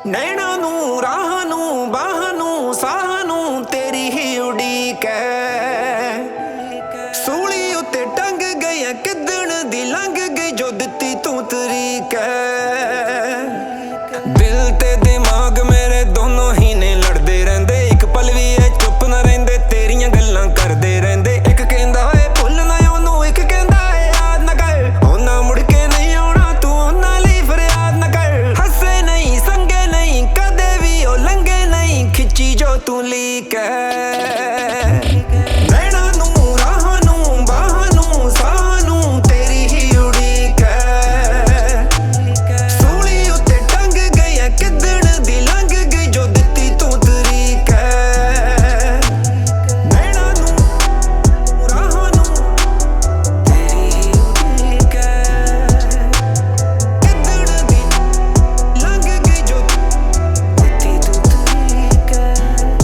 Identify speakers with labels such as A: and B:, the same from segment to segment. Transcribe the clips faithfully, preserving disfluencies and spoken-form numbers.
A: नैना नू राह नू बाह नू साह नू तेरी ही उड़ीक है। सूली उत्ते टंग गई किदण दी लंघ गई जो दित्ती तू तरीक है। दिल ते दिमाग मेरे दोनों ही ने लड़दे रहिंदे, एक पल भी ए चुप ना रहिंदे, तेरियां गल्लां करदे रहिंदे। एक कहंदा ए भुल ना ओनू, एक कहंदा ए याद ना कर, ओना मुड़ के नहीं आउणा तू ओना लई फरियाद ना कर। हसे नहीं संगे नहीं कदे भी ओ लंघे नहीं, खिच्ची जो तू लीक है। नैना नू राह नू बाह नू साह नू तेरी ही उड़ीक है। सूली उत्ते टंग गई किदण दी लंघ गई जो दित्ती तू तरीक है। नैना नू राह नू तेरी ही उड़ीक है। किदण दी लंघ गई जो दित्ती तू तरीक है।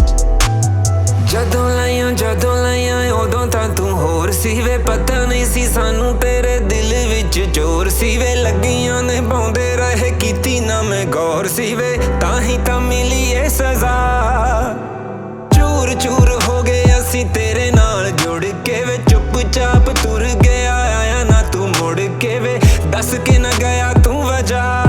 A: ਜਦੋਂ ਲਾਈਆਂ ਜਦੋਂ ਲਾਈਆਂ ਉਦੋਂ ਤਾਂ ਤੂੰ ਹੋਰ ਸੀ ਵੇ, ਪਤਾ ਨਹੀਂ ਸੀ ਸਾਨੂੰ ਤੇਰੇ ਦਿਲ ਵਿੱਚ ਜ਼ੋਰ ਸੀ ਵੇ। ਲੱਗੀਆਂ ਨੇ ਪਾਉਂਦੇ ਰਹੇ ਕੀਤੀ ਨਾ ਮੈਂ ਗੌਰ ਸੀ ਵੇ, ਤਾਂ ਹੀ ਤਾਂ ਮਿਲੀ ਏ ਸਜ਼ਾ। ਚੂਰ ਚੂਰ ਹੋ ਗਏ ਅਸੀਂ ਤੇਰੇ ਨਾਲ ਜੁੜ ਕੇ ਵੇ, ਚੁੱਪ ਚਾਪ ਤੁਰ ਗਿਆ ਆਇਆ ਨਾ ਤੂੰ ਮੁੜ ਕੇ ਵੇ, ਦੱਸ ਕੇ ਨਾ ਗਿਆ ਤੂੰ ਵਜ੍ਹਾ।